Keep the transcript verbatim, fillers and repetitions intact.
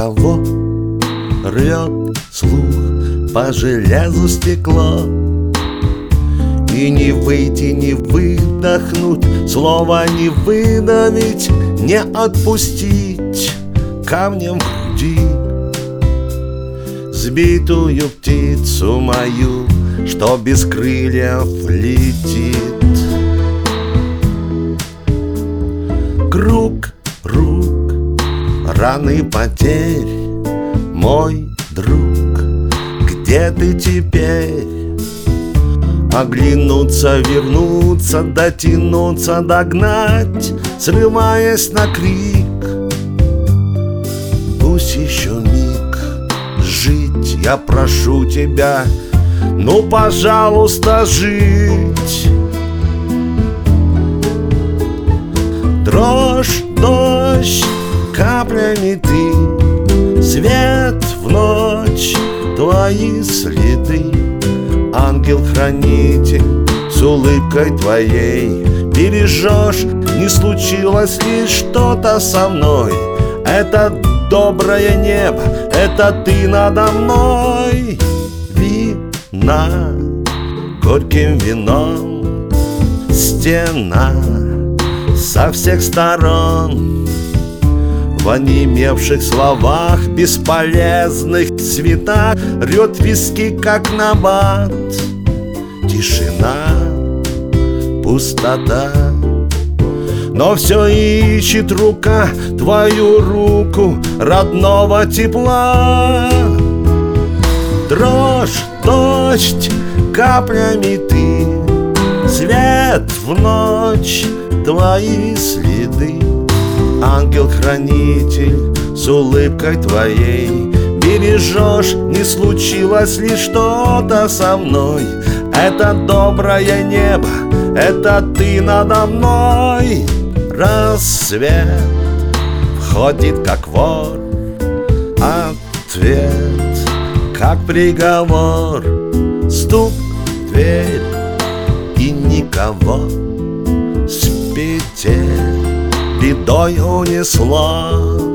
кого рвет слух по железу стекло. И не выйти, не выдохнуть, слова не выдавить, не отпустить камнем в груди сбитую птицу мою, что без крыльев летит. Круг, рук, раны потерь, мой друг, где ты теперь? Оглянуться, вернуться, дотянуться, догнать, срываясь на крик. Пусть еще миг жить, я прошу тебя, ну, пожалуйста, жить. Дрожь, дождь, каплями ты, свет в ночь, твои следы. Ангел-хранитель, с улыбкой твоей бережешь, не случилось ли что-то со мной. Это доброе небо, это ты надо мной. Вина горьким вином, стена со всех сторон. В онемевших словах, бесполезных цветах рвет виски, как набат. Тишина, пустота, но все ищет рука твою руку родного тепла. Дрожь, дождь, каплями ты, свет в ночь, твои следы. Ангел-хранитель, с улыбкой твоей бережешь, не случилось ли что-то со мной. Это доброе небо, это ты надо мной. Рассвет входит как вор, ответ как приговор. Стук в дверь и никого с петель бедой унесла.